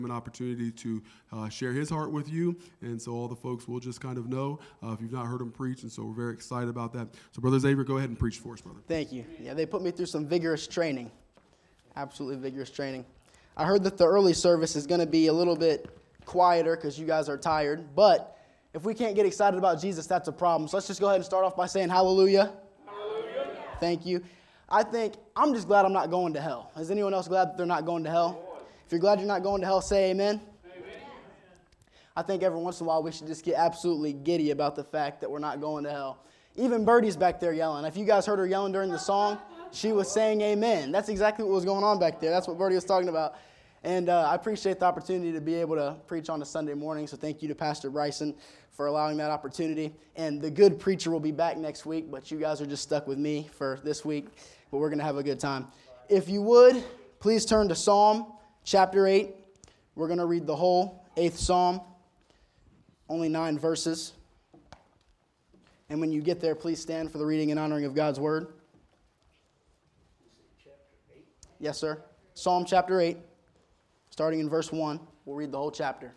an opportunity to share his heart with you, and so all the folks will just kind of know if you've not heard him preach, and so we're very excited about that. So Brother Xavier, go ahead and preach for us, brother. Thank you. Yeah, they put me through some vigorous training, absolutely vigorous training. I heard that the early service is going to be a little bit quieter because you guys are tired, but if we can't get excited about Jesus, that's a problem. So let's just go ahead and start off by saying hallelujah. Hallelujah. Thank you. I'm just glad I'm not going to hell. Is anyone else glad that they're not going to hell? If you're glad you're not going to hell, say amen. Amen. I think every once in a while we should just get absolutely giddy about the fact that we're not going to hell. Even Birdie's back there yelling. If you guys heard her yelling during the song, she was saying amen. That's exactly what was going on back there. That's what Birdie was talking about. And I appreciate the opportunity to be able to preach on a Sunday morning, so thank you to Pastor Bryson for allowing that opportunity. And the good preacher will be back next week, but you guys are just stuck with me for this week, but we're going to have a good time. If you would, please turn to Psalm chapter 8. We're going to read the whole 8th Psalm, only 9 verses. And when you get there, please stand for the reading and honoring of God's word. Yes, sir. Psalm chapter 8. Starting in verse 1, we'll read the whole chapter.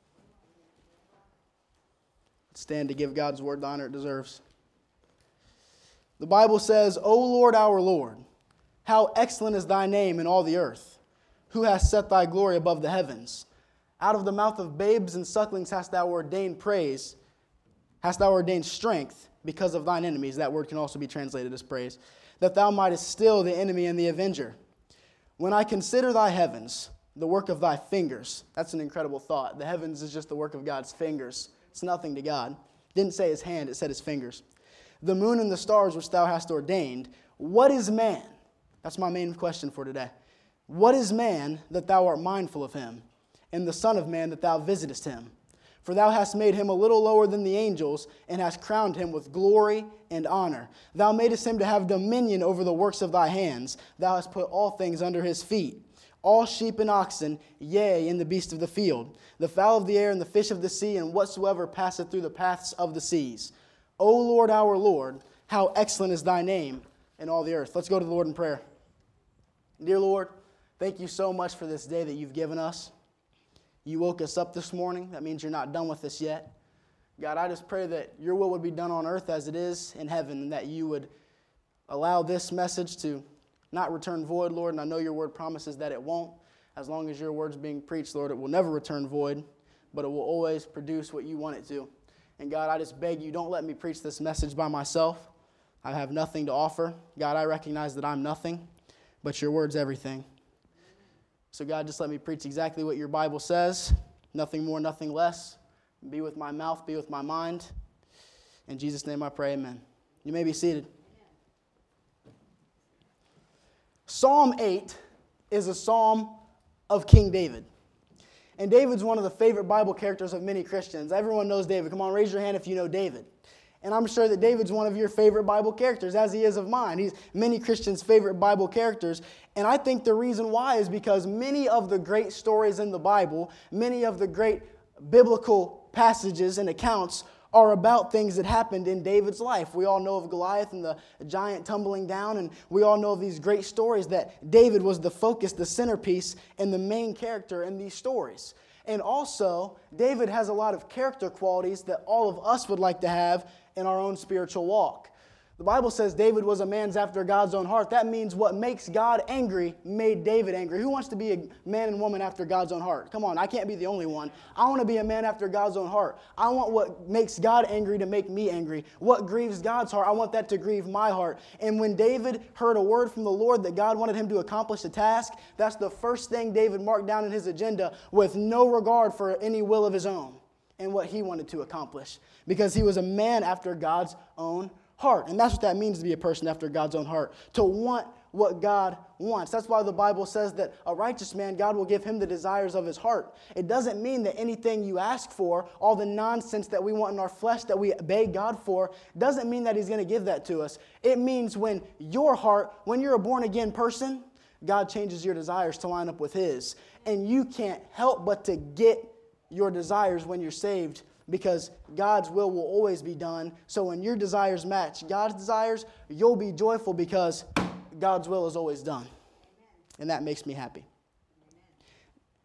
Stand to give God's word the honor it deserves. The Bible says, O Lord, our Lord, how excellent is thy name in all the earth. Who hast set thy glory above the heavens? Out of the mouth of babes and sucklings hast thou ordained praise. Hast thou ordained strength because of thine enemies. That word can also be translated as praise. That thou mightest still the enemy and the avenger. When I consider thy heavens, the work of thy fingers. That's an incredible thought. The heavens is just the work of God's fingers. It's nothing to God. It didn't say his hand, it said his fingers. The moon and the stars which thou hast ordained. What is man? That's my main question for today. What is man that thou art mindful of him, and the son of man that thou visitest him? For thou hast made him a little lower than the angels, and hast crowned him with glory and honor. Thou madest him to have dominion over the works of thy hands. Thou hast put all things under his feet. All sheep and oxen, yea, and the beast of the field, the fowl of the air and the fish of the sea, and whatsoever passeth through the paths of the seas. O Lord, our Lord, how excellent is thy name in all the earth. Let's go to the Lord in prayer. Dear Lord, thank you so much for this day that you've given us. You woke us up this morning. That means you're not done with us yet. God, I just pray that your will would be done on earth as it is in heaven, and that you would allow this message to not return void, Lord, and I know your word promises that it won't. As long as your word's being preached, Lord, it will never return void, but it will always produce what you want it to. And God, I just beg you, don't let me preach this message by myself. I have nothing to offer. God, I recognize that I'm nothing, but your word's everything. So God, just let me preach exactly what your Bible says, nothing more, nothing less. Be with my mouth, be with my mind. In Jesus' name I pray, amen. You may be seated. Psalm 8 is a psalm of King David. And David's one of the favorite Bible characters of many Christians. Everyone knows David. Come on, raise your hand if you know David. And I'm sure that David's one of your favorite Bible characters, as he is of mine. He's many Christians' favorite Bible characters. And I think the reason why is because many of the great stories in the Bible, many of the great biblical passages and accounts are about things that happened in David's life. We all know of Goliath and the giant tumbling down, and we all know of these great stories that David was the focus, the centerpiece, and the main character in these stories. And also, David has a lot of character qualities that all of us would like to have in our own spiritual walk. The Bible says David was a man after God's own heart. That means what makes God angry made David angry. Who wants to be a man and woman after God's own heart? Come on, I can't be the only one. I want to be a man after God's own heart. I want what makes God angry to make me angry. What grieves God's heart, I want that to grieve my heart. And when David heard a word from the Lord that God wanted him to accomplish a task, that's the first thing David marked down in his agenda with no regard for any will of his own and what he wanted to accomplish. Because he was a man after God's own heart. And that's what that means to be a person after God's own heart. To want what God wants. That's why the Bible says that a righteous man, God will give him the desires of his heart. It doesn't mean that anything you ask for, all the nonsense that we want in our flesh that we beg God for, doesn't mean that he's going to give that to us. It means when your heart, when you're a born again person, God changes your desires to line up with his. And you can't help but to get your desires when you're saved, because God's will always be done. So when your desires match God's desires, you'll be joyful because God's will is always done. And that makes me happy.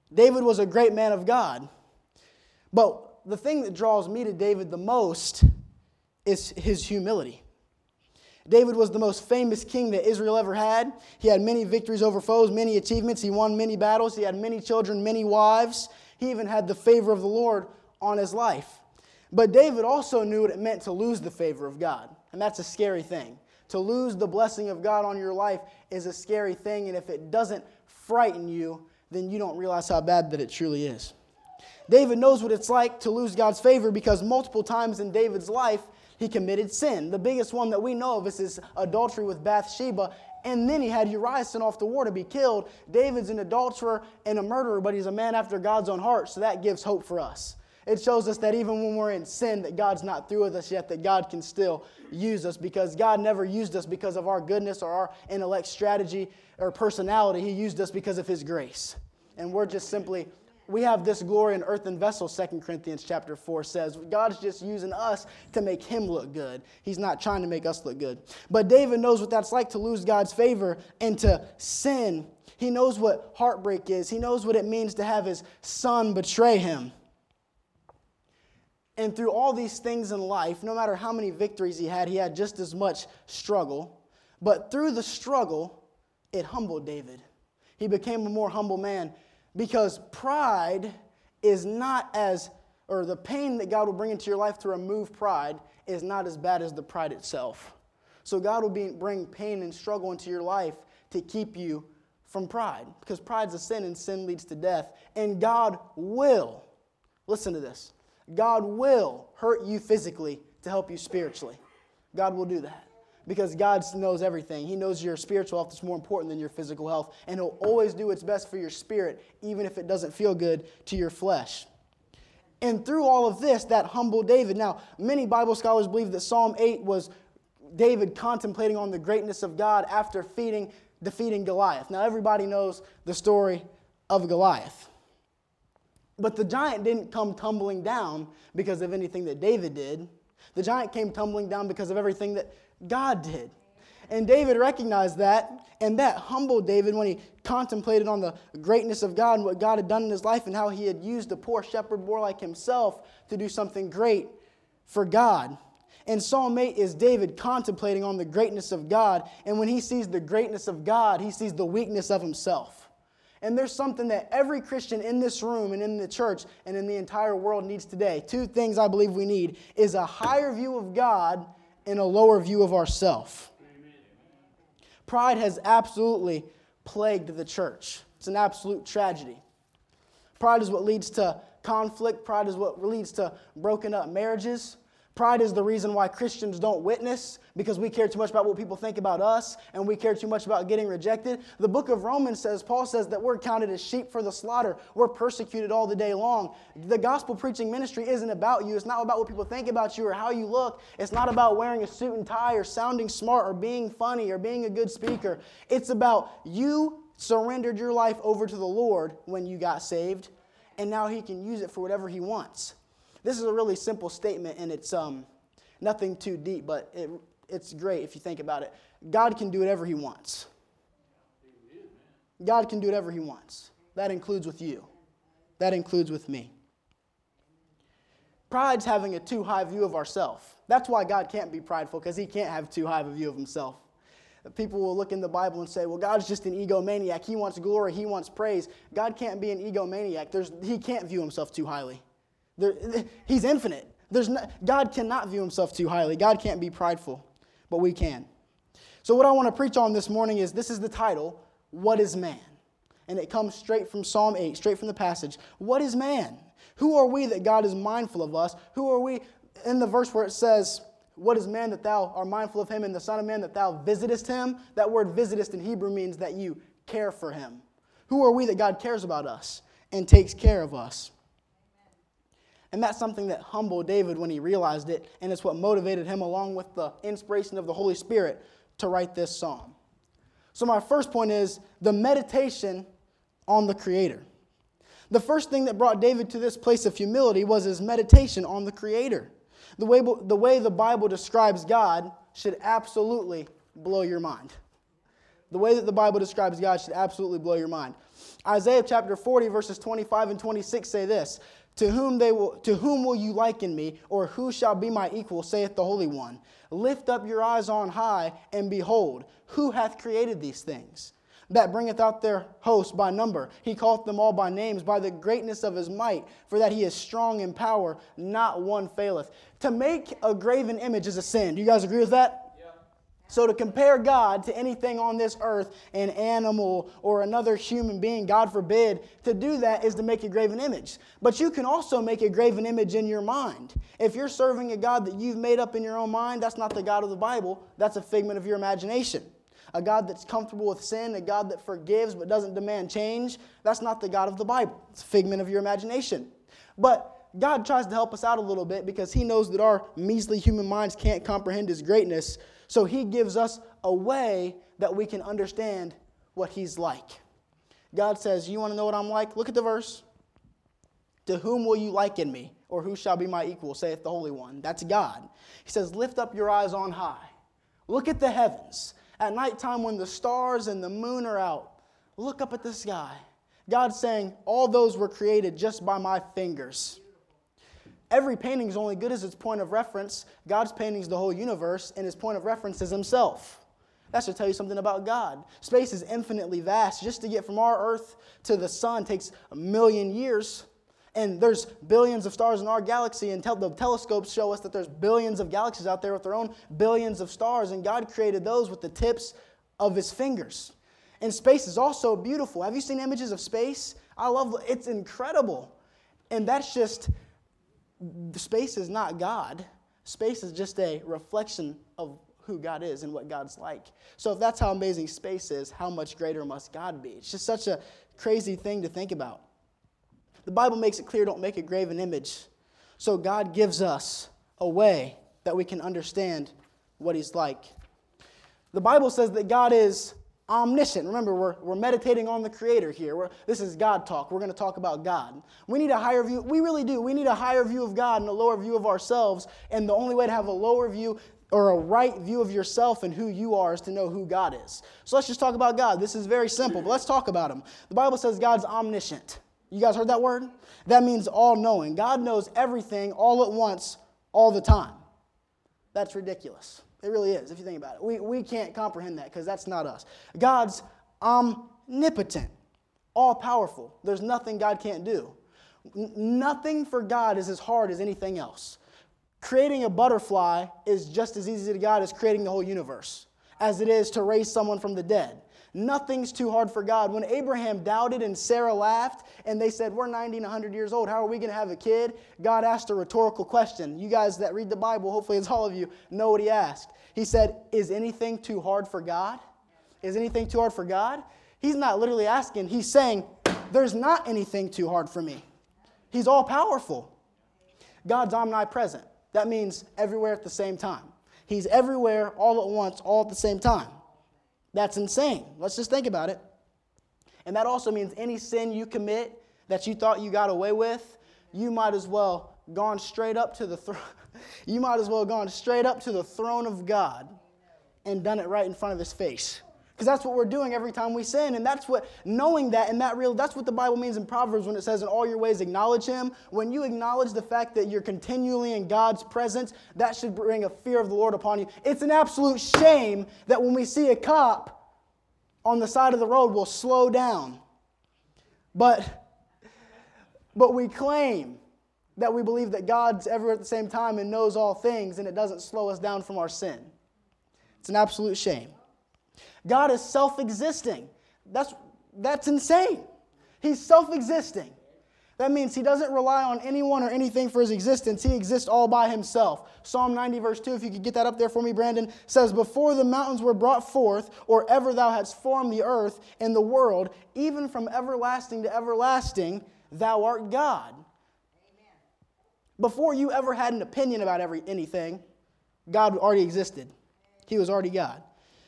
David was a great man of God. But the thing that draws me to David the most is his humility. David was the most famous king that Israel ever had. He had many victories over foes, many achievements. He won many battles. He had many children, many wives. He even had the favor of the Lord on his life. But David also knew what it meant to lose the favor of God. And that's a scary thing. To lose the blessing of God on your life is a scary thing. And if it doesn't frighten you, then you don't realize how bad that it truly is. David knows what it's like to lose God's favor because multiple times in David's life, he committed sin. The biggest one that we know of is his adultery with Bathsheba. And then he had Uriah sent off to war to be killed. David's an adulterer and a murderer, but he's a man after God's own heart, so that gives hope for us. It shows us that even when we're in sin, that God's not through with us yet, that God can still use us because God never used us because of our goodness or our intellect, strategy, or personality. He used us because of His grace. And we're just simply... we have this glory in earthen vessels, 2 Corinthians chapter 4 says. God's just using us to make Him look good. He's not trying to make us look good. But David knows what that's like to lose God's favor and to sin. He knows what heartbreak is. He knows what it means to have his son betray him. And through all these things in life, no matter how many victories he had just as much struggle. But through the struggle, it humbled David. He became a more humble man. Because pride is not as, or the pain that God will bring into your life to remove pride is not as bad as the pride itself. So God will bring pain and struggle into your life to keep you from pride. Because pride's a sin and sin leads to death. And God will, listen to this, God will hurt you physically to help you spiritually. God will do that. Because God knows everything. He knows your spiritual health is more important than your physical health. And He'll always do what's best for your spirit, even if it doesn't feel good to your flesh. And through all of this, that humbled David. Now, many Bible scholars believe that Psalm 8 was David contemplating on the greatness of God after defeating Goliath. Now, everybody knows the story of Goliath. But the giant didn't come tumbling down because of anything that David did. The giant came tumbling down because of everything that God did. And David recognized that, and that humbled David when he contemplated on the greatness of God and what God had done in his life and how He had used a poor shepherd boy like himself to do something great for God. And Psalm 8 is David contemplating on the greatness of God, and when he sees the greatness of God, he sees the weakness of himself. And there's something that every Christian in this room and in the church and in the entire world needs today. Two things I believe we need is a higher view of God and a lower view of ourselves. Pride has absolutely plagued the church. It's an absolute tragedy. Pride is what leads to conflict. Pride is what leads to broken up marriages. Pride is the reason why Christians don't witness, because we care too much about what people think about us, and we care too much about getting rejected. The book of Romans says, Paul says that we're counted as sheep for the slaughter. We're persecuted all the day long. The gospel preaching ministry isn't about you. It's not about what people think about you or how you look. It's not about wearing a suit and tie or sounding smart or being funny or being a good speaker. It's about you surrendered your life over to the Lord when you got saved, and now He can use it for whatever He wants. This is a really simple statement, and it's nothing too deep, but it's great if you think about it. God can do whatever He wants. God can do whatever He wants. That includes with you. That includes with me. Pride's having a too high view of ourselves. That's why God can't be prideful, because He can't have too high of a view of Himself. People will look in the Bible and say, well, God's just an egomaniac. He wants glory. He wants praise. God can't be an egomaniac. He can't view Himself too highly. He's infinite. God cannot view Himself too highly. God can't be prideful, but we can. So what I want to preach on this morning is, this is the title, What is Man? And it comes straight from Psalm 8, straight from the passage. What is man? Who are we that God is mindful of us? Who are we, in the verse where it says, what is man that thou art mindful of him, and the son of man that thou visitest him? That word visitest in Hebrew means that you care for him. Who are we that God cares about us and takes care of us? And that's something that humbled David when he realized it, and it's what motivated him, along with the inspiration of the Holy Spirit, to write this psalm. So my first point is the meditation on the Creator. The first thing that brought David to this place of humility was his meditation on the Creator. The way the Bible describes God should absolutely blow your mind. The way that the Bible describes God should absolutely blow your mind. Isaiah chapter 40, verses 25 and 26 say this, to whom will you liken me, or who shall be my equal, saith the Holy One. Lift up your eyes on high, and behold, who hath created these things? That bringeth out their host by number. He calleth them all by names, by the greatness of his might, for that he is strong in power, not one faileth. To make a graven image is a sin. Do you guys agree with that? So to compare God to anything on this earth, an animal or another human being, God forbid, to do that is to make a graven image. But you can also make a graven image in your mind. If you're serving a God that you've made up in your own mind, that's not the God of the Bible. That's a figment of your imagination. A God that's comfortable with sin, a God that forgives but doesn't demand change, that's not the God of the Bible. It's a figment of your imagination. But God tries to help us out a little bit because he knows that our measly human minds can't comprehend his greatness. So he gives us a way that we can understand what he's like. God says, you want to know what I'm like? Look at the verse. To whom will you liken me? Or who shall be my equal, saith the Holy One. That's God. He says, lift up your eyes on high. Look at the heavens. At nighttime when the stars and the moon are out, look up at the sky. God's saying, all those were created just by my fingers. Every painting is only good as its point of reference. God's painting is the whole universe, and his point of reference is himself. That should tell you something about God. Space is infinitely vast. Just to get from our Earth to the sun takes 1,000,000 years. And there's billions of stars in our galaxy, and the telescopes show us that there's billions of galaxies out there with their own billions of stars, and God created those with the tips of his fingers. And space is also beautiful. Have you seen images of space? It's incredible. And that's just... Space is not God. Space is just a reflection of who God is and what God's like. So if that's how amazing space is, how much greater must God be? It's just such a crazy thing to think about. The Bible makes it clear, don't make a graven image. So God gives us a way that we can understand what he's like. The Bible says that God is omniscient. Remember, we're meditating on the Creator here. This is God talk. We're going to talk about God. We need a higher view. We really do. We need a higher view of God and a lower view of ourselves. And the only way to have a lower view or a right view of yourself and who you are is to know who God is. So let's just talk about God. This is very simple, but let's talk about him. The Bible says God's omniscient. You guys heard that word? That means all-knowing. God knows everything all at once, all the time. That's ridiculous. It really is, if you think about it. We can't comprehend that because that's not us. God's omnipotent, all-powerful. There's nothing God can't do. Nothing for God is as hard as anything else. Creating a butterfly is just as easy to God as creating the whole universe, as it is to raise someone from the dead. Nothing's too hard for God. When Abraham doubted and Sarah laughed and they said, we're 90 and 100 years old, how are we going to have a kid? God asked a rhetorical question. You guys that read the Bible, hopefully it's all of you, know what he asked. He said, is anything too hard for God? Is anything too hard for God? He's not literally asking. He's saying, there's not anything too hard for me. He's all powerful. God's omnipresent. That means everywhere at the same time. He's everywhere all at once, all at the same time. That's insane. Let's just think about it. And that also means any sin you commit that you thought you got away with, you might as well gone straight up to the throne. You might as well gone straight up to the throne of God and done it right in front of his face. Because that's what we're doing every time we sin. And that's what, knowing that and that's what the Bible means in Proverbs when it says, in all your ways acknowledge him. When you acknowledge the fact that you're continually in God's presence, that should bring a fear of the Lord upon you. It's an absolute shame that when we see a cop on the side of the road, we'll slow down. But we claim that we believe that God's everywhere at the same time and knows all things, and it doesn't slow us down from our sin. It's an absolute shame. God is self-existing. That's insane. He's self-existing. That means he doesn't rely on anyone or anything for his existence. He exists all by himself. Psalm 90 verse 2, if you could get that up there for me, Brandon, says, before the mountains were brought forth, or ever thou hadst formed the earth and the world, even from everlasting to everlasting, thou art God. Amen. Before you ever had an opinion about anything, God already existed. He was already God.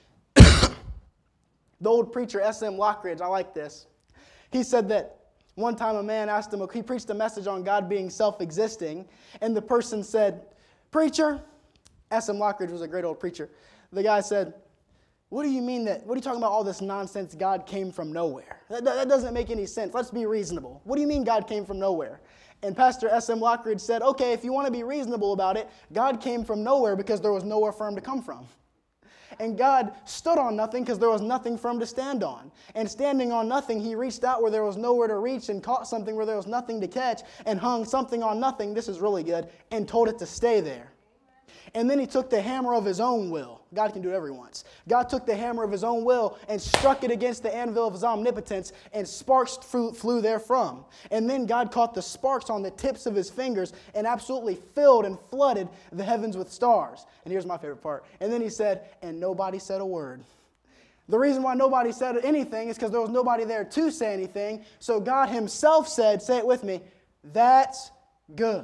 The old preacher, S.M. Lockridge, I like this. He said that one time a man asked him, he preached a message on God being self-existing, and the person said, preacher, S.M. Lockridge was a great old preacher. The guy said, what are you talking about all this nonsense, God came from nowhere? That doesn't make any sense. Let's be reasonable. What do you mean God came from nowhere? And Pastor S.M. Lockridge said, okay, if you want to be reasonable about it, God came from nowhere because there was nowhere for him to come from. And God stood on nothing because there was nothing for him to stand on. And standing on nothing, he reached out where there was nowhere to reach and caught something where there was nothing to catch and hung something on nothing, this is really good, and told it to stay there. And then he took the hammer of his own will. God can do whatever he wants. God took the hammer of his own will and struck it against the anvil of his omnipotence, and sparks flew therefrom. And then God caught the sparks on the tips of his fingers and absolutely filled and flooded the heavens with stars. And here's my favorite part. And then he said, and nobody said a word. The reason why nobody said anything is because there was nobody there to say anything. So God himself said, say it with me, that's good.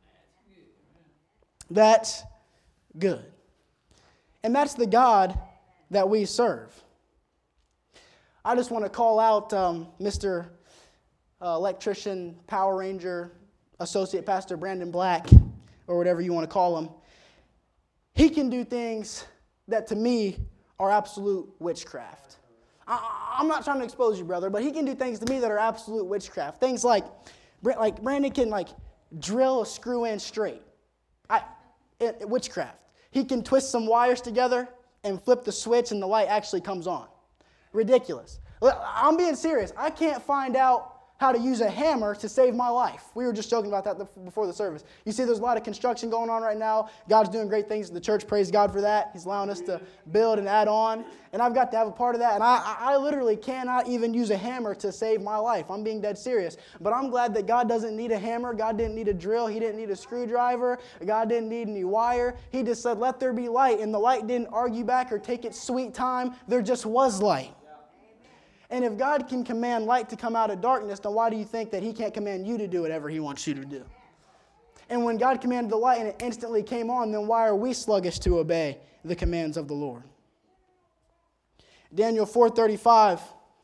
That's good. And that's the God that we serve. I just want to call out Mr. Electrician, Power Ranger, Associate Pastor Brandon Black, or whatever you want to call him. He can do things that to me are absolute witchcraft. I'm not trying to expose you, brother, but he can do things to me that are absolute witchcraft. Things like Brandon can drill a screw in straight. Witchcraft. He can twist some wires together and flip the switch and the light actually comes on. Ridiculous. I'm being serious. I can't find out how to use a hammer to save my life. We were just joking about that before the service. You see there's a lot of construction going on right now. God's doing great things in the church. Praise God for that. He's allowing us to build and add on. And I've got to have a part of that. And I literally cannot even use a hammer to save my life. I'm being dead serious. But I'm glad that God doesn't need a hammer. God didn't need a drill. He didn't need a screwdriver. God didn't need any wire. He just said, let there be light. And the light didn't argue back or take its sweet time. There just was light. And if God can command light to come out of darkness, then why do you think that he can't command you to do whatever he wants you to do? And when God commanded the light and it instantly came on, then why are we sluggish to obey the commands of the Lord? Daniel 4:35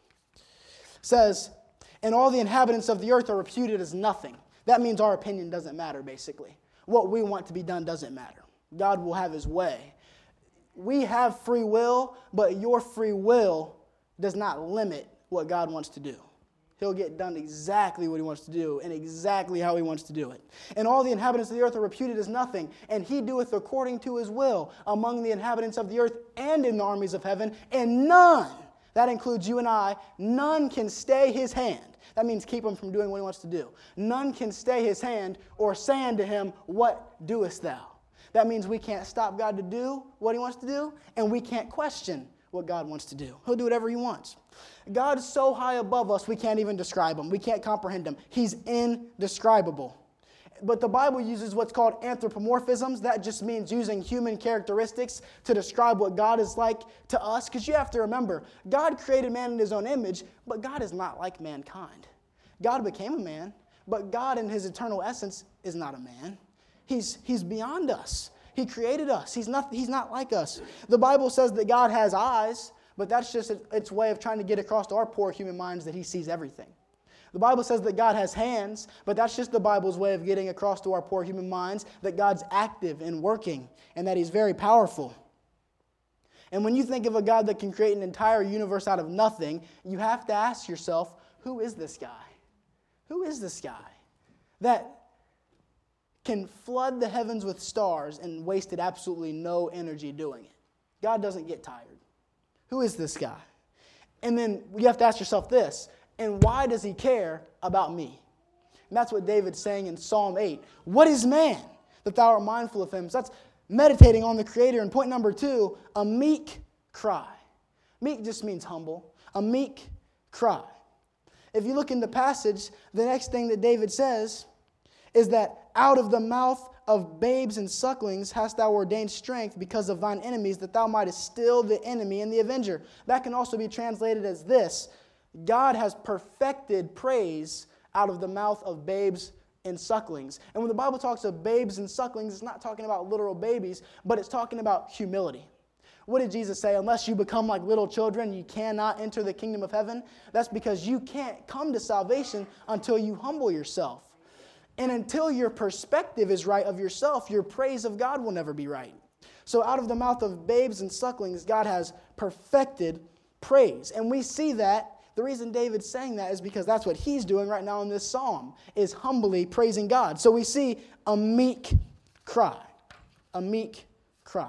says, and all the inhabitants of the earth are reputed as nothing. That means our opinion doesn't matter, basically. What we want to be done doesn't matter. God will have his way. We have free will, but your free will does not limit what God wants to do. He'll get done exactly what he wants to do and exactly how he wants to do it. And all the inhabitants of the earth are reputed as nothing, and he doeth according to his will among the inhabitants of the earth and in the armies of heaven, and none, that includes you and I, none can stay his hand. That means keep him from doing what he wants to do. None can stay his hand or say unto him, what doest thou? That means we can't stop God to do what he wants to do, and we can't question what God wants to do. He'll do whatever he wants. God is so high above us, we can't even describe him. We can't comprehend him. He's indescribable. But the Bible uses what's called anthropomorphisms. That just means using human characteristics to describe what God is like to us. Because you have to remember, God created man in his own image, but God is not like mankind. God became a man, but God in his eternal essence is not a man. He's beyond us. He created us. He's not like us. The Bible says that God has eyes, but that's just its way of trying to get across to our poor human minds that he sees everything. The Bible says that God has hands, but that's just the Bible's way of getting across to our poor human minds that God's active and working and that he's very powerful. And when you think of a God that can create an entire universe out of nothing, you have to ask yourself, who is this guy? Who is this guy that can flood the heavens with stars and wasted absolutely no energy doing it? God doesn't get tired. Who is this guy? And then you have to ask yourself this, and why does he care about me? And that's what David's saying in Psalm 8. What is man that thou art mindful of him? So that's meditating on the Creator. And point number 2, a meek cry. Meek just means humble. A meek cry. If you look in the passage, the next thing that David says is that out of the mouth of babes and sucklings hast thou ordained strength because of thine enemies, that thou mightest still the enemy and the avenger. That can also be translated as this: God has perfected praise out of the mouth of babes and sucklings. And when the Bible talks of babes and sucklings, it's not talking about literal babies, but it's talking about humility. What did Jesus say? Unless you become like little children, you cannot enter the kingdom of heaven. That's because you can't come to salvation until you humble yourself. And until your perspective is right of yourself, your praise of God will never be right. So out of the mouth of babes and sucklings, God has perfected praise. And we see that. The reason David's saying that is because that's what he's doing right now in this psalm, is humbly praising God. So we see a meek cry. A meek cry.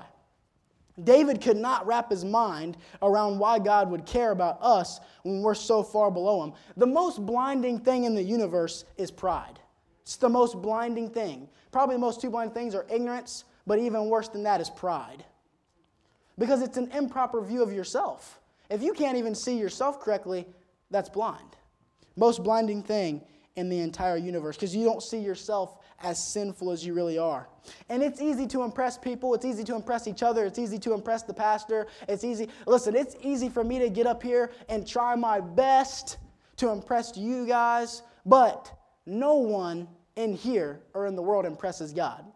David could not wrap his mind around why God would care about us when we're so far below him. The most blinding thing in the universe is pride. It's the most blinding thing. Probably the most two blind things are ignorance, but even worse than that is pride. Because it's an improper view of yourself. If you can't even see yourself correctly, that's blind. Most blinding thing in the entire universe, because you don't see yourself as sinful as you really are. And it's easy to impress people. It's easy to impress each other. It's easy to impress the pastor. It's easy for me to get up here and try my best to impress you guys, but no one in here or in the world impresses God.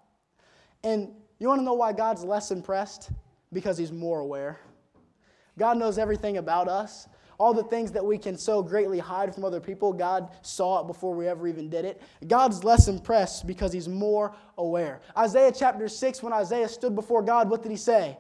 And you want to know why God's less impressed? Because he's more aware. God knows everything about us. All the things that we can so greatly hide from other people, God saw it before we ever even did it. God's less impressed because he's more aware. Isaiah chapter 6, when Isaiah stood before God, what did he say?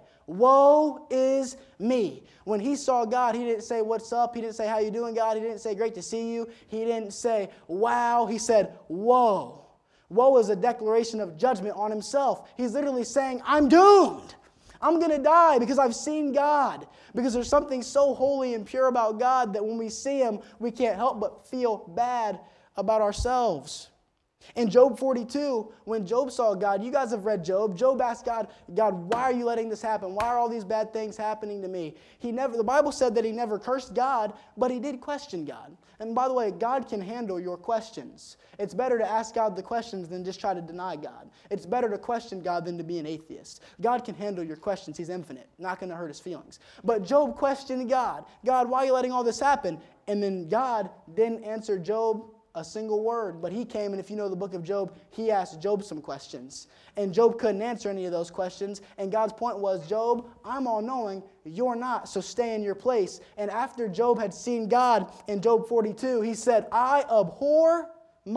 Woe is me. When he saw God, he didn't say, what's up? He didn't say, how you doing, God? He didn't say, great to see you. He didn't say, wow. He said, woe. Woe is a declaration of judgment on himself. He's literally saying, I'm doomed. I'm going to die because I've seen God. Because there's something so holy and pure about God that when we see him, we can't help but feel bad about ourselves. In Job 42, when Job saw God, you guys have read Job. Job asked God, why are you letting this happen? Why are all these bad things happening to me? The Bible said that he never cursed God, but he did question God. And by the way, God can handle your questions. It's better to ask God the questions than just try to deny God. It's better to question God than to be an atheist. God can handle your questions. He's infinite. Not going to hurt his feelings. But Job questioned God. God, why are you letting all this happen? And then God didn't answer Job a single word. But he came, and if you know the book of Job, he asked Job some questions. And Job couldn't answer any of those questions. And God's point was, Job, I'm all-knowing. You're not, so stay in your place. And after Job had seen God in Job 42, he said, I abhor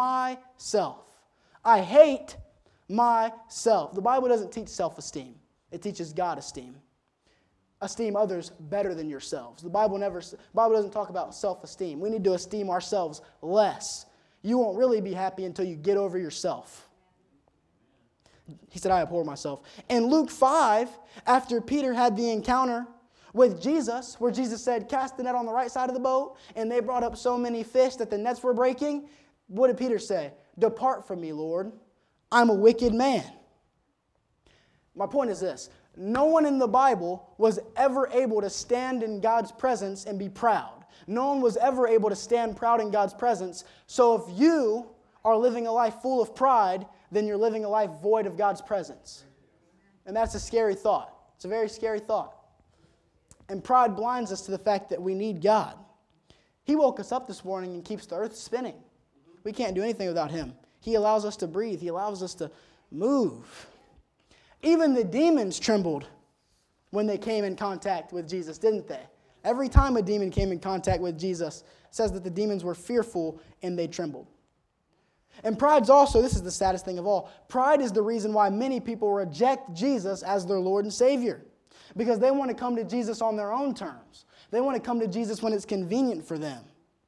myself. I hate myself. The Bible doesn't teach self-esteem. It teaches God-esteem. Esteem others better than yourselves. The Bible doesn't talk about self-esteem. We need to esteem ourselves less. You won't really be happy until you get over yourself. He said, I abhor myself. In Luke 5, after Peter had the encounter with Jesus, where Jesus said, cast the net on the right side of the boat, and they brought up so many fish that the nets were breaking, what did Peter say? Depart from me, Lord. I'm a wicked man. My point is this. No one in the Bible was ever able to stand in God's presence and be proud. No one was ever able to stand proud in God's presence. So if you are living a life full of pride, then you're living a life void of God's presence. And that's a scary thought. It's a very scary thought. And pride blinds us to the fact that we need God. He woke us up this morning and keeps the earth spinning. We can't do anything without him. He allows us to breathe. He allows us to move. Even the demons trembled when they came in contact with Jesus, didn't they? Every time a demon came in contact with Jesus, it says that the demons were fearful and they trembled. And pride's also, this is the saddest thing of all, pride is the reason why many people reject Jesus as their Lord and Savior. Because they want to come to Jesus on their own terms. They want to come to Jesus when it's convenient for them.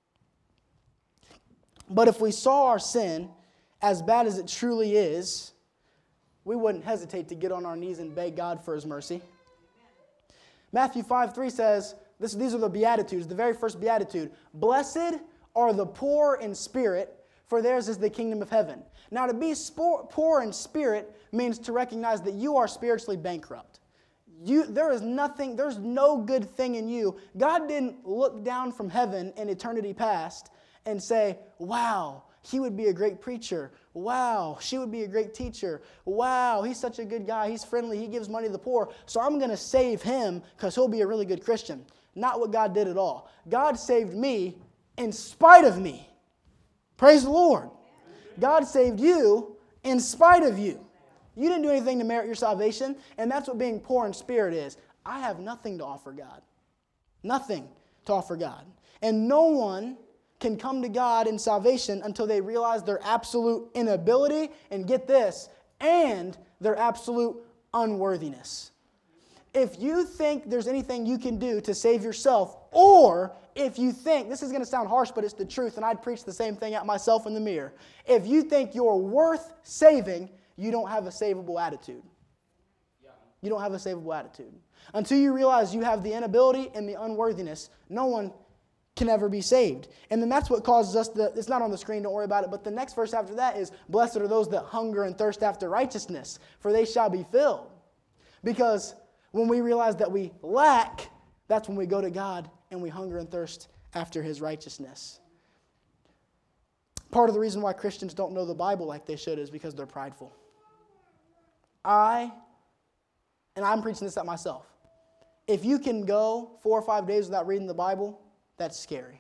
But if we saw our sin as bad as it truly is, we wouldn't hesitate to get on our knees and beg God for his mercy. Matthew 5:3 says, these are the Beatitudes, the very first Beatitude. Blessed are the poor in spirit, for theirs is the kingdom of heaven. Now, to be poor in spirit means to recognize that you are spiritually bankrupt. There's no good thing in you. God didn't look down from heaven in eternity past and say, wow, he would be a great preacher. Wow, she would be a great teacher. Wow, he's such a good guy. He's friendly. He gives money to the poor. So I'm going to save him because he'll be a really good Christian. Not what God did at all. God saved me in spite of me. Praise the Lord. God saved you in spite of you. You didn't do anything to merit your salvation, and that's what being poor in spirit is. I have nothing to offer God. Nothing to offer God. And no one can come to God in salvation until they realize their absolute inability, and get this, and their absolute unworthiness. If you think there's anything you can do to save yourself, or if you think, this is going to sound harsh, but it's the truth, and I'd preach the same thing at myself in the mirror. If you think you're worth saving, you don't have a savable attitude. You don't have a savable attitude. Until you realize you have the inability and the unworthiness, no one can ever be saved. And then that's what causes us it's not on the screen, don't worry about it, but the next verse after that is, blessed are those that hunger and thirst after righteousness, for they shall be filled. Because when we realize that we lack, that's when we go to God and we hunger and thirst after His righteousness. Part of the reason why Christians don't know the Bible like they should is because they're prideful. I'm preaching this at myself. If you can go 4 or 5 days without reading the Bible, that's scary.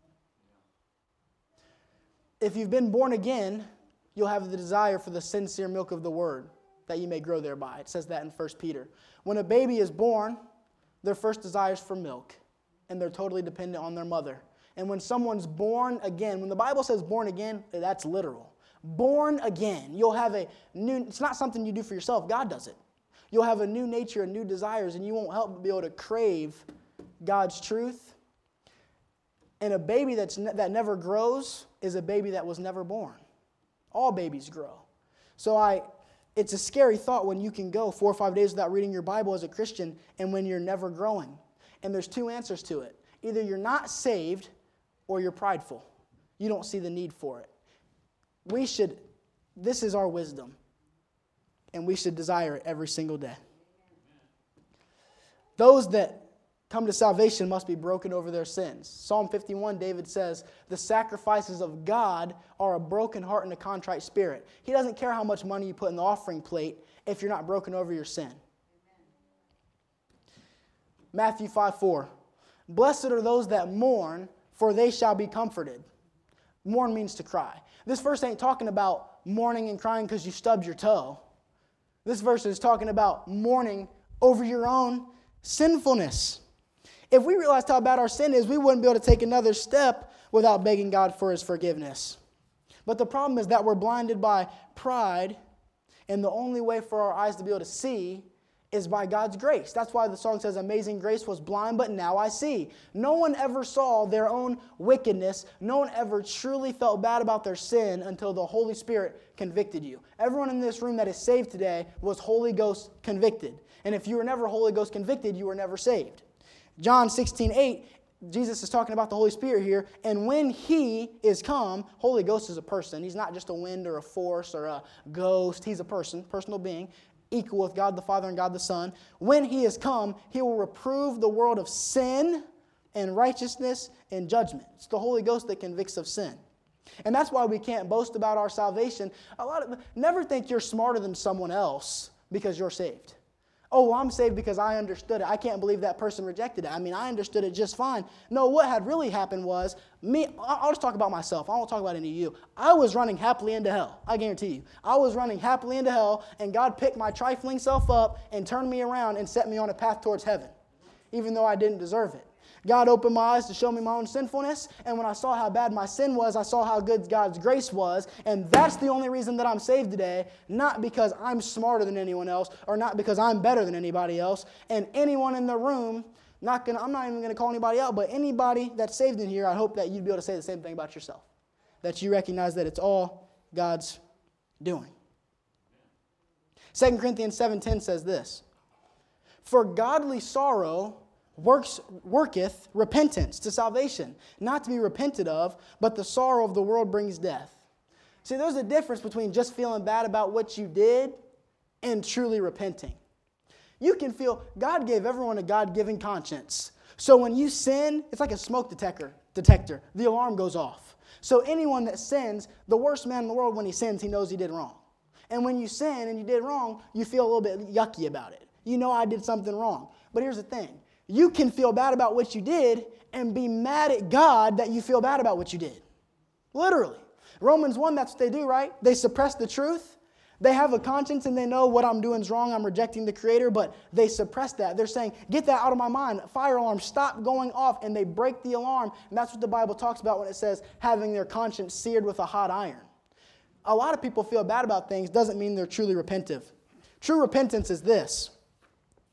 If you've been born again, you'll have the desire for the sincere milk of the Word, that you may grow thereby. It says that in 1 Peter. When a baby is born, their first desire is for milk, and they're totally dependent on their mother. And when someone's born again, when the Bible says born again, that's literal. Born again, you'll have a new, it's not something you do for yourself, God does it. You'll have a new nature and new desires, and you won't help but be able to crave God's truth. And a baby that never grows is a baby that was never born. All babies grow. So it's a scary thought when you can go 4 or 5 days without reading your Bible as a Christian and when you're never growing. And there's 2 answers to it. Either you're not saved or you're prideful. You don't see the need for it. This is our wisdom. And we should desire it every single day. Those that come to salvation must be broken over their sins. Psalm 51, David says, the sacrifices of God are a broken heart and a contrite spirit. He doesn't care how much money you put in the offering plate if you're not broken over your sin. Matthew 5:4, blessed are those that mourn, for they shall be comforted. Mourn means to cry. This verse ain't talking about mourning and crying because you stubbed your toe. This verse is talking about mourning over your own sinfulness. If we realized how bad our sin is, we wouldn't be able to take another step without begging God for His forgiveness. But the problem is that we're blinded by pride, and the only way for our eyes to be able to see is by God's grace. That's why the song says, Amazing Grace was blind, but now I see. No one ever saw their own wickedness. No one ever truly felt bad about their sin until the Holy Spirit convicted you. Everyone in this room that is saved today was Holy Ghost convicted. And if you were never Holy Ghost convicted, you were never saved. John 16:8, Jesus is talking about the Holy Spirit here. And when He is come, Holy Ghost is a person. He's not just a wind or a force or a ghost. He's a person, personal being, equal with God the Father and God the Son. When He is come, He will reprove the world of sin and righteousness and judgment. It's the Holy Ghost that convicts of sin. And that's why we can't boast about our salvation. Never think you're smarter than someone else because you're saved. Oh, well, I'm saved because I understood it. I can't believe that person rejected it. I mean, I understood it just fine. No, what had really happened was, I'll just talk about myself. I won't talk about any of you. I was running happily into hell. I guarantee you. I was running happily into hell, and God picked my trifling self up and turned me around and set me on a path towards heaven, even though I didn't deserve it. God opened my eyes to show me my own sinfulness, and when I saw how bad my sin was, I saw how good God's grace was, and that's the only reason that I'm saved today, not because I'm smarter than anyone else, or not because I'm better than anybody else. And anyone in the room, I'm not even going to call anybody out, but anybody that's saved in here, I hope that you'd be able to say the same thing about yourself, that you recognize that it's all God's doing. 2 Corinthians 7:10 says this, for godly sorrow worketh repentance to salvation, not to be repented of, but the sorrow of the world brings death. See, there's a difference between just feeling bad about what you did and truly repenting. You can feel, God gave everyone a God-given conscience. So when you sin, it's like a smoke detector. The alarm goes off. So anyone that sins, the worst man in the world, when he sins, he knows he did wrong. And when you sin and you did wrong, you feel a little bit yucky about it. You know I did something wrong. But here's the thing. You can feel bad about what you did and be mad at God that you feel bad about what you did. Literally. Romans 1, that's what they do, right? They suppress the truth. They have a conscience and they know what I'm doing is wrong. I'm rejecting the Creator, but they suppress that. They're saying, get that out of my mind. Fire alarm, stop going off. And they break the alarm. And that's what the Bible talks about when it says having their conscience seared with a hot iron. A lot of people feel bad about things doesn't mean they're truly repentive. True repentance is this.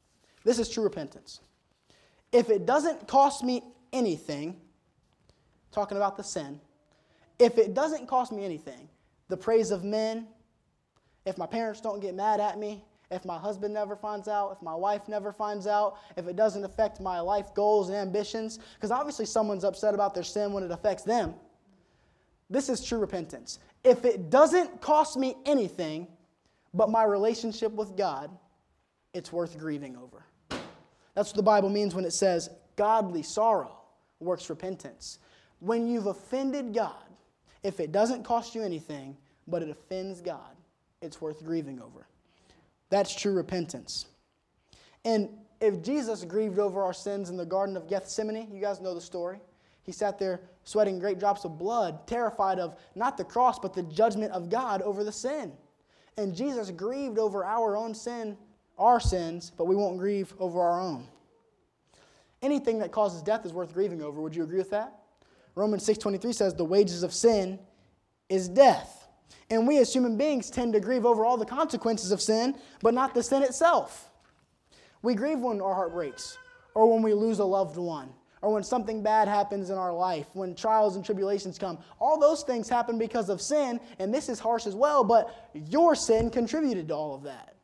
This is true repentance. If it doesn't cost me anything, talking about the sin, if it doesn't cost me anything, the praise of men, if my parents don't get mad at me, if my husband never finds out, if my wife never finds out, if it doesn't affect my life goals and ambitions, because obviously someone's upset about their sin when it affects them. This is true repentance. If it doesn't cost me anything but my relationship with God, it's worth grieving over. That's what the Bible means when it says godly sorrow works repentance. When you've offended God, if it doesn't cost you anything but it offends God, it's worth grieving over. That's true repentance. And if Jesus grieved over our sins in the Garden of Gethsemane, you guys know the story. He sat there sweating great drops of blood, terrified of not the cross, but the judgment of God over the sin. And Jesus grieved over our own sin, our sins, but we won't grieve over our own. Anything that causes death is worth grieving over. Would you agree with that? Romans 6:23 says the wages of sin is death. And we as human beings tend to grieve over all the consequences of sin, but not the sin itself. We grieve when our heart breaks, or when we lose a loved one, or when something bad happens in our life, when trials and tribulations come. All those things happen because of sin, and this is harsh as well, but your sin contributed to all of that.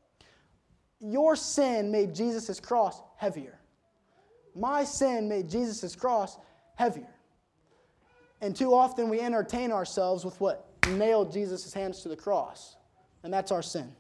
Your sin made Jesus' cross heavier. My sin made Jesus' cross heavier. And too often we entertain ourselves with what nailed Jesus' hands to the cross, and that's our sin.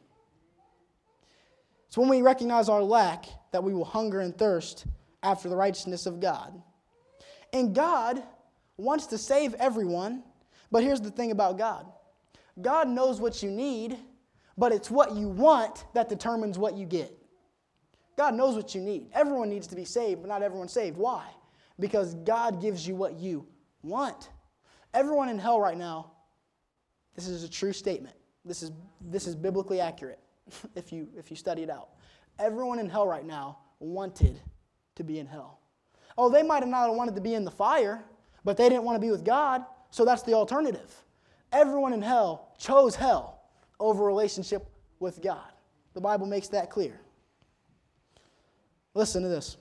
It's when we recognize our lack that we will hunger and thirst after the righteousness of God. And God wants to save everyone, but here's the thing about God. God knows what you need, but it's what you want that determines what you get. God knows what you need. Everyone needs to be saved, but not everyone's saved. Why? Because God gives you what you want. Everyone in hell right now, this is a true statement. This is biblically accurate if you study it out. Everyone in hell right now wanted to be in hell. Oh, they might have not wanted to be in the fire, but they didn't want to be with God, so that's the alternative. Everyone in hell chose hell over a relationship with God. The Bible makes that clear. Listen to this.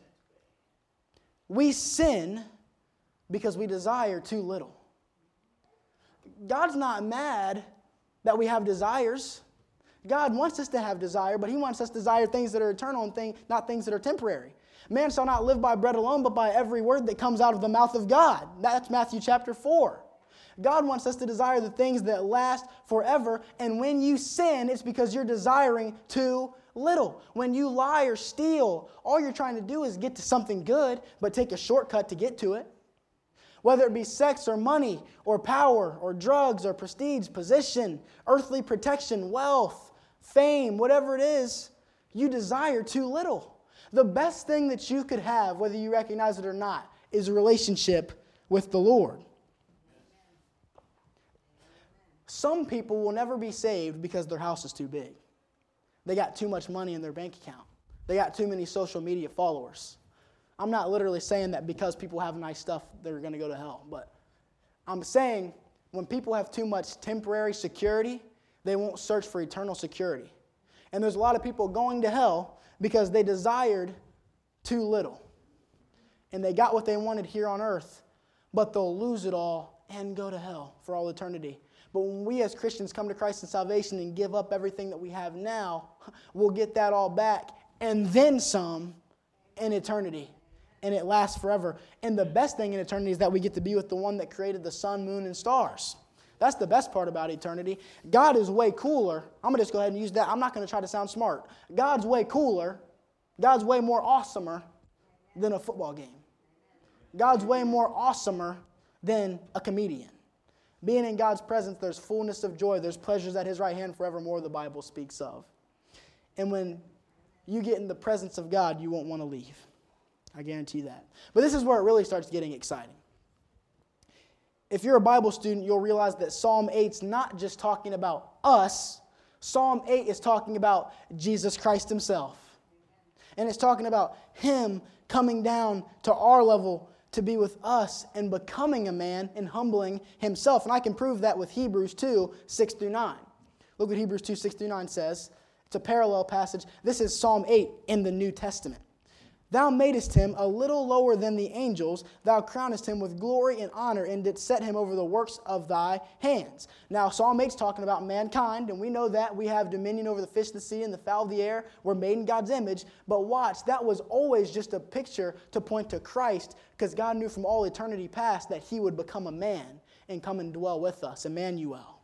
We sin because we desire too little. God's not mad that we have desires. God wants us to have desire, but He wants us to desire things that are eternal and not things that are temporary. Man shall not live by bread alone, but by every word that comes out of the mouth of God. That's Matthew chapter 4. God wants us to desire the things that last forever, and when you sin, it's because you're desiring too little. When you lie or steal, all you're trying to do is get to something good, but take a shortcut to get to it. Whether it be sex or money or power or drugs or prestige, position, earthly protection, wealth, fame, whatever it is, you desire too little. The best thing that you could have, whether you recognize it or not, is a relationship with the Lord. Some people will never be saved because their house is too big. They got too much money in their bank account. They got too many social media followers. I'm not literally saying that because people have nice stuff, they're going to go to hell. But I'm saying when people have too much temporary security, they won't search for eternal security. And there's a lot of people going to hell because they desired too little. And they got what they wanted here on earth, but they'll lose it all and go to hell for all eternity. But when we as Christians come to Christ in salvation and give up everything that we have now, we'll get that all back and then some in eternity. And it lasts forever. And the best thing in eternity is that we get to be with the one that created the sun, moon, and stars. That's the best part about eternity. God is way cooler. I'm going to just go ahead and use that. I'm not going to try to sound smart. God's way cooler. God's way more awesomer than a football game. God's way more awesomer than a comedian. Being in God's presence, there's fullness of joy. There's pleasures at His right hand forevermore, the Bible speaks of. And when you get in the presence of God, you won't want to leave. I guarantee that. But this is where it really starts getting exciting. If you're a Bible student, you'll realize that Psalm 8's not just talking about us. Psalm 8 is talking about Jesus Christ Himself. And it's talking about Him coming down to our level to be with us and becoming a man and humbling Himself. And I can prove that with Hebrews 2, 6 through 9. Look what Hebrews 2, 6 through 9 says. It's a parallel passage. This is Psalm 8 in the New Testament. Thou madest him a little lower than the angels. Thou crownest him with glory and honor, and didst set him over the works of thy hands. Now, Psalm 8 is talking about mankind, and we know that we have dominion over the fish of the sea and the fowl of the air. We're made in God's image. But watch, that was always just a picture to point to Christ, because God knew from all eternity past that he would become a man and come and dwell with us, Emmanuel.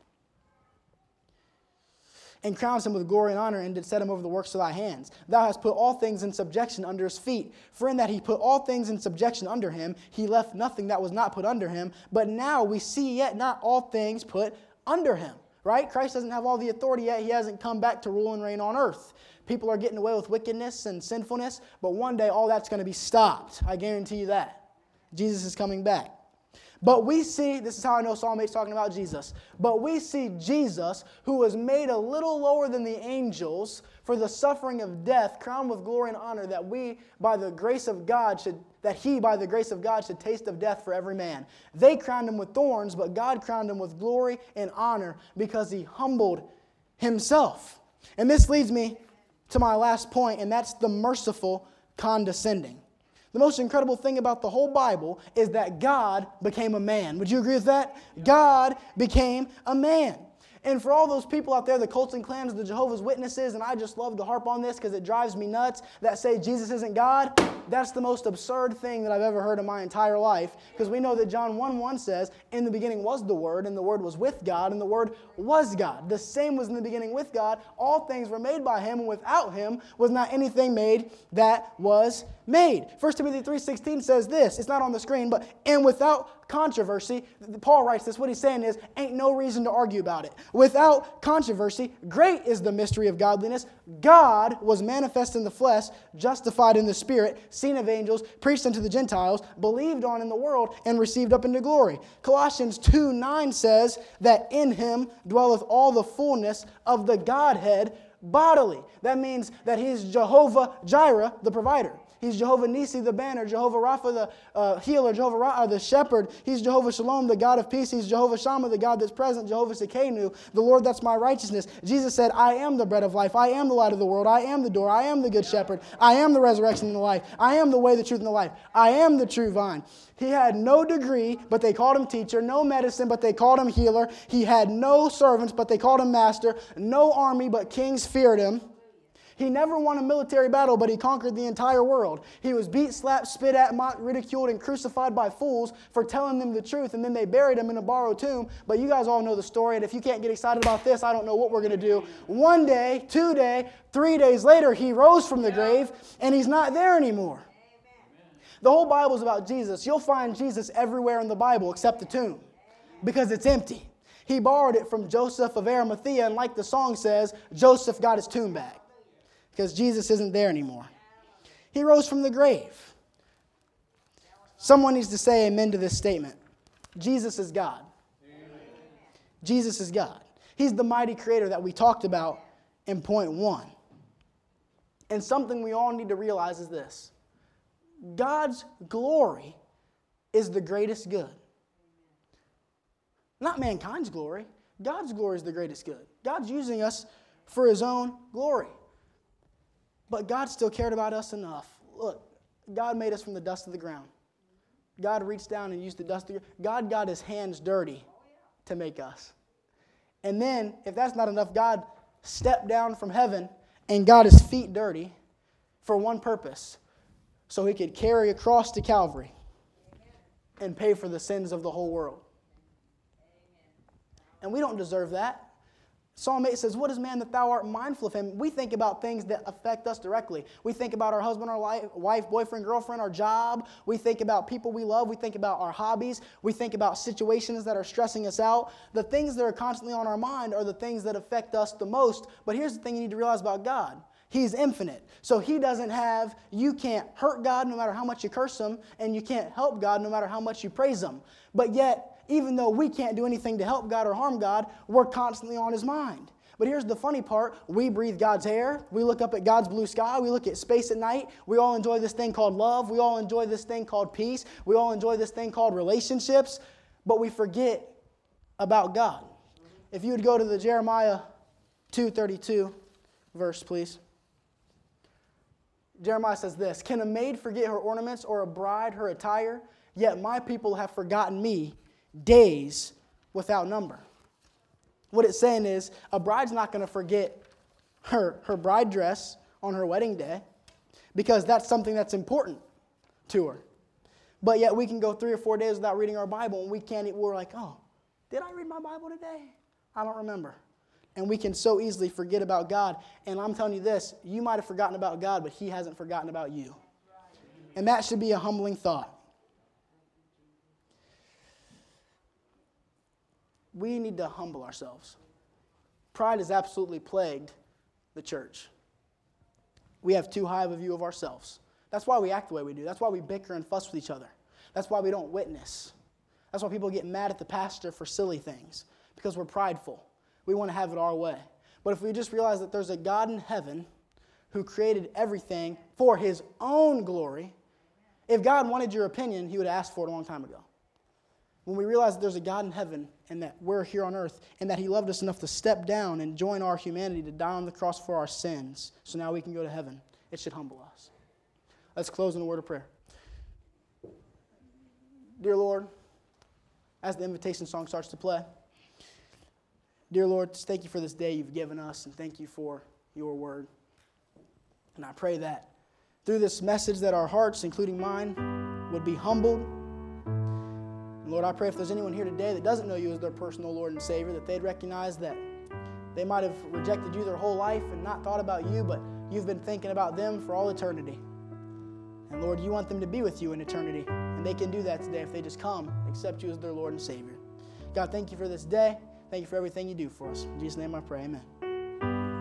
And crowns him with glory and honor, and did set him over the works of thy hands. Thou hast put all things in subjection under his feet. For in that he put all things in subjection under him, he left nothing that was not put under him. But now we see yet not all things put under him. Right? Christ doesn't have all the authority yet. He hasn't come back to rule and reign on earth. People are getting away with wickedness and sinfulness, but one day all that's going to be stopped. I guarantee you that. Jesus is coming back. But we see, this is how I know Psalm 8 is talking about Jesus, but we see Jesus, who was made a little lower than the angels for the suffering of death, crowned with glory and honor, that he by the grace of God should taste of death for every man. They crowned him with thorns, but God crowned him with glory and honor because he humbled himself. And this leads me to my last point, and that's the merciful condescending. The most incredible thing about the whole Bible is that God became a man. Would you agree with that? God became a man. And for all those people out there, the cults and clans, the Jehovah's Witnesses, and I just love to harp on this because it drives me nuts, that say Jesus isn't God, that's the most absurd thing that I've ever heard in my entire life, because we know that John 1:1 says, in the beginning was the Word, and the Word was with God, and the Word was God. The same was in the beginning with God. All things were made by Him, and without Him was not anything made that was made. 1 Timothy 3:16 says this. It's not on the screen, but and without controversy, Paul writes this. What he's saying is, ain't no reason to argue about it. Without controversy, great is the mystery of godliness. God was manifest in the flesh, justified in the Spirit, seen of angels, preached unto the Gentiles, believed on in the world, and received up into glory. Colossians 2:9 says that in Him dwelleth all the fullness of the Godhead bodily. That means that He's Jehovah Jireh, the provider. He's Jehovah Nisi, the banner, Jehovah Rapha, the healer, Jehovah Ra'ah, the shepherd. He's Jehovah Shalom, the God of peace. He's Jehovah Shammah, the God that's present, Jehovah Sekenu, the Lord that's my righteousness. Jesus said, I am the bread of life. I am the light of the world. I am the door. I am the good shepherd. I am the resurrection and the life. I am the way, the truth, and the life. I am the true vine. He had no degree, but they called him teacher. No medicine, but they called him healer. He had no servants, but they called him master. No army, but kings feared him. He never won a military battle, but he conquered the entire world. He was beat, slapped, spit at, mocked, ridiculed, and crucified by fools for telling them the truth, and then they buried him in a borrowed tomb. But you guys all know the story, and if you can't get excited about this, I don't know what we're going to do. 1 day, 2 days, 3 days later, he rose from the grave, and he's not there anymore. The whole Bible is about Jesus. You'll find Jesus everywhere in the Bible except the tomb because it's empty. He borrowed it from Joseph of Arimathea, and like the song says, Joseph got his tomb back because Jesus isn't there anymore. He rose from the grave. Someone needs to say amen to this statement. Jesus is God. Amen. Jesus is God. He's the mighty creator that we talked about in point 1. And something we all need to realize is this. God's glory is the greatest good. Not mankind's glory. God's glory is the greatest good. God's using us for His own glory. But God still cared about us enough. Look, God made us from the dust of the ground. God reached down and used the dust of the ground. God got His hands dirty to make us. And then, if that's not enough, God stepped down from heaven and got His feet dirty for one purpose. So He could carry a cross to Calvary and pay for the sins of the whole world. And we don't deserve that. Psalm 8 says, what is man that thou art mindful of him? We think about things that affect us directly. We think about our husband, our wife, boyfriend, girlfriend, our job. We think about people we love. We think about our hobbies. We think about situations that are stressing us out. The things that are constantly on our mind are the things that affect us the most. But here's the thing you need to realize about God. He's infinite. So He doesn't have, you can't hurt God no matter how much you curse Him, and you can't help God no matter how much you praise Him. But yet, even though we can't do anything to help God or harm God, we're constantly on His mind. But here's the funny part. We breathe God's air. We look up at God's blue sky. We look at space at night. We all enjoy this thing called love. We all enjoy this thing called peace. We all enjoy this thing called relationships. But we forget about God. If you would go to the Jeremiah 2:32 verse, please. Jeremiah says this, "Can a maid forget her ornaments or a bride her attire? Yet my people have forgotten me days without number." What it's saying is a bride's not going to forget her bride dress on her wedding day because that's something that's important to her. But yet we can go 3 or 4 days without reading our Bible and we're like, oh, did I read my Bible today? I don't remember. And we can so easily forget about God. And I'm telling you this, you might have forgotten about God, but He hasn't forgotten about you. And that should be a humbling thought. We need to humble ourselves. Pride has absolutely plagued the church. We have too high of a view of ourselves. That's why we act the way we do. That's why we bicker and fuss with each other. That's why we don't witness. That's why people get mad at the pastor for silly things, because we're prideful. We want to have it our way. But if we just realize that there's a God in heaven who created everything for His own glory, if God wanted your opinion, He would have asked for it a long time ago. When we realize that there's a God in heaven and that we're here on earth and that He loved us enough to step down and join our humanity to die on the cross for our sins so now we can go to heaven, it should humble us. Let's close in a word of prayer. Dear Lord, as the invitation song starts to play, dear Lord, just thank You for this day You've given us, and thank You for Your word. And I pray that through this message that our hearts, including mine, would be humbled. And Lord, I pray if there's anyone here today that doesn't know You as their personal Lord and Savior, that they'd recognize that they might have rejected You their whole life and not thought about You, but You've been thinking about them for all eternity. And Lord, You want them to be with You in eternity. And they can do that today if they just come, accept You as their Lord and Savior. God, thank You for this day. Thank You for everything You do for us. In Jesus' name I pray, amen.